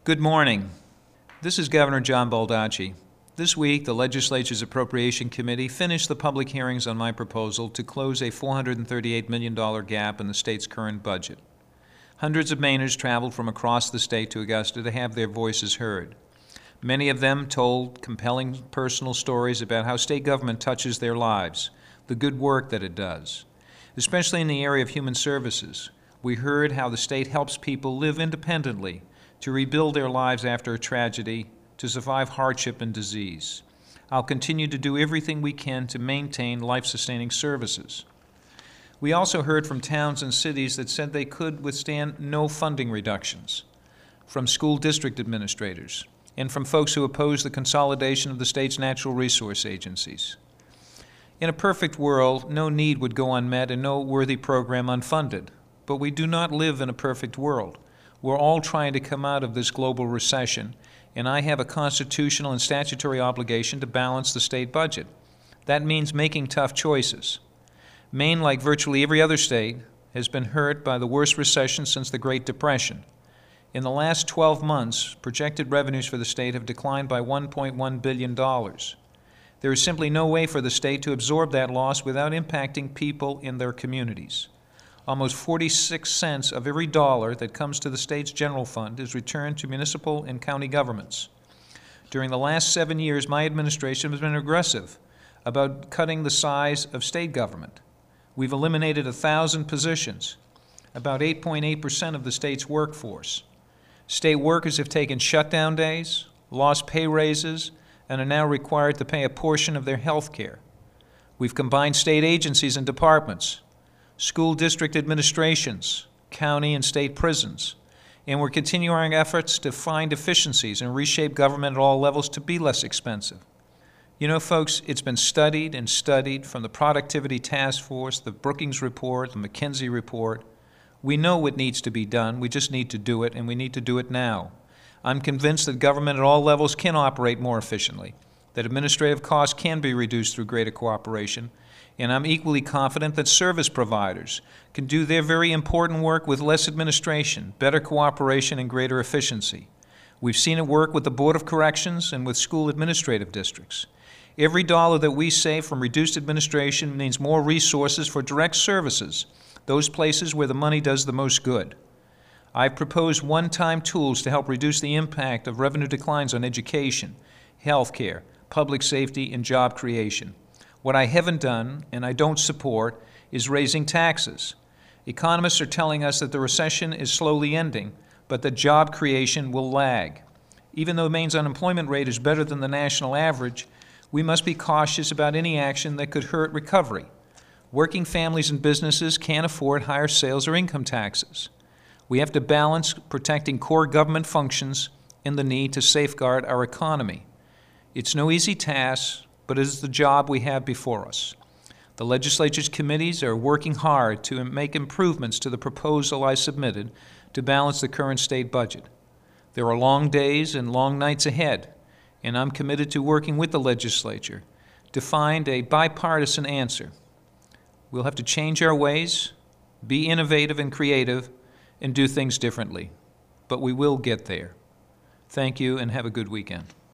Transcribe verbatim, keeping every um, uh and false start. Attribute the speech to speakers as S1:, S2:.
S1: Good morning. This is Governor John Baldacci. This week, the Legislature's Appropriation Committee finished the public hearings on my proposal to close a four hundred thirty-eight million dollars gap in the state's current budget. Hundreds of Mainers traveled from across the state to Augusta to have their voices heard. Many of them told compelling personal stories about how state government touches their lives, the good work that it does. Especially in the area of human services, we heard how the state helps people live independently, to rebuild their lives after a tragedy, to survive hardship and disease. I'll continue to do everything we can to maintain life-sustaining services. We also heard from towns and cities that said they could withstand no funding reductions, from school district administrators, and from folks who oppose the consolidation of the state's natural resource agencies. In a perfect world, no need would go unmet and no worthy program unfunded. But we do not live in a perfect world. We're all trying to come out of this global recession, and I have a constitutional and statutory obligation to balance the state budget. That means making tough choices. Maine, like virtually every other state, has been hurt by the worst recession since the Great Depression. In the last twelve months, projected revenues for the state have declined by one point one billion dollars. There is simply no way for the state to absorb that loss without impacting people in their communities. Almost forty-six cents of every dollar that comes to the state's general fund is returned to municipal and county governments. During the last seven years, my administration has been aggressive about cutting the size of state government. We've eliminated one thousand positions, about eight point eight percent of the state's workforce. State workers have taken shutdown days, lost pay raises, and are now required to pay a portion of their health care. We've combined state agencies and departments, school district administrations, county and state prisons, and we're continuing our efforts to find efficiencies and reshape government at all levels to be less expensive. You know, folks, it's been studied and studied from the Productivity Task Force, the Brookings Report, the McKinsey Report. We know what needs to be done. We just need to do it, and we need to do it now. I'm convinced that government at all levels can operate more efficiently, that administrative costs can be reduced through greater cooperation, and I'm equally confident that service providers can do their very important work with less administration, better cooperation, and greater efficiency. We've seen it work with the Board of Corrections and with school administrative districts. Every dollar that we save from reduced administration means more resources for direct services, those places where the money does the most good. I've proposed one-time tools to help reduce the impact of revenue declines on education, health care, public safety, and job creation. What I haven't done, and I don't support, is raising taxes. Economists are telling us that the recession is slowly ending, but that job creation will lag. Even though Maine's unemployment rate is better than the national average, we must be cautious about any action that could hurt recovery. Working families and businesses can't afford higher sales or income taxes. We have to balance protecting core government functions and the need to safeguard our economy. It's no easy task, but it is the job we have before us. The legislature's committees are working hard to make improvements to the proposal I submitted to balance the current state budget. There are long days and long nights ahead, and I'm committed to working with the legislature to find a bipartisan answer. We'll have to change our ways, be innovative and creative, and do things differently. But we will get there. Thank you, and have a good weekend.